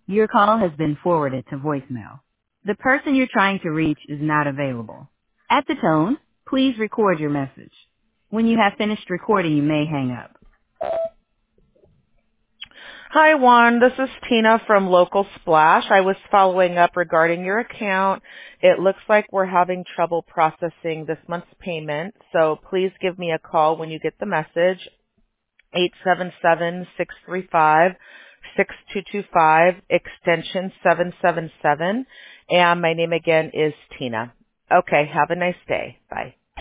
Your call has been forwarded to voicemail. The person you're trying to reach is not available. At the tone, please record your message. When you have finished recording, you may hang up. Hi, Juan. This is Tina from Local Splash. I was following up regarding your account. It looks like we're having trouble processing this month's payment, so please give me a call when you get the message, 877-635-6225, extension 777, and my name again is Tina. Okay, have a nice day. Bye.